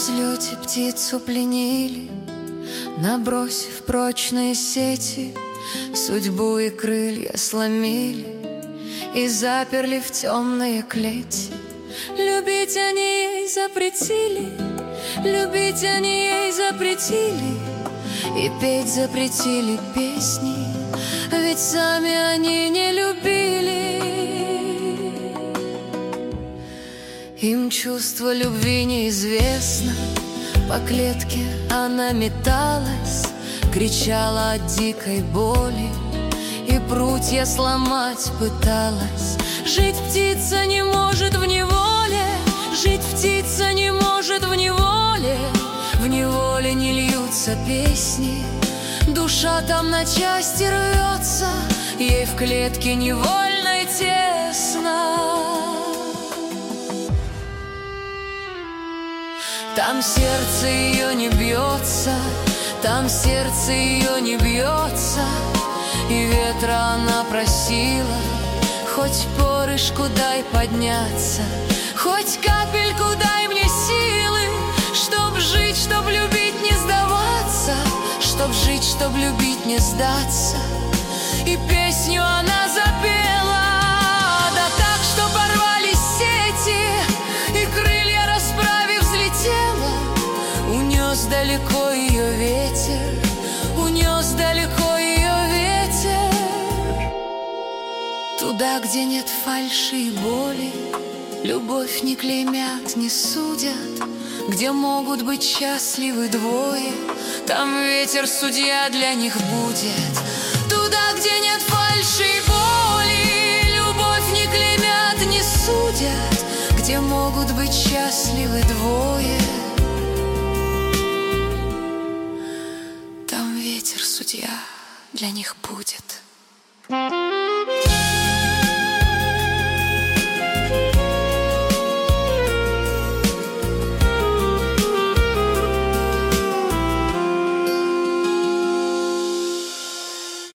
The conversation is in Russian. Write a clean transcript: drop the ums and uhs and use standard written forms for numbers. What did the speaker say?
взлете птицу пленили, набросив прочные сети, судьбу и крылья сломили и заперли в темные клети. Любить они ей запретили, любить они ей запретили, и петь запретили песни, ведь сами они не любили. Им чувство любви неизвестно, по клетке она металась, кричала от дикой боли и прутья сломать пыталась. Жить птица не может в неволе, жить птица не может в неволе не льются песни, душа там на части рвется, ей в клетке невольной тесно. Там сердце ее не бьется, там сердце ее не бьется, и ветра она просила: хоть порышку дай подняться, хоть капельку дай мне силы, чтоб жить, чтоб любить, не сдаваться, чтоб жить, чтоб любить, не сдаться. И песню она запела, да так, что порвались сети, и крылья расправив взлетела. Унес далеко ее ветер, унес далеко ее ветер, туда, где нет фальши и боли, любовь не клеймят, не судят, где могут быть счастливы двое, там ветер судья для них будет. Туда, где нет фальши и боли, любовь не клеймят, не судят, где могут быть счастливы двое, там ветер судья для них будет.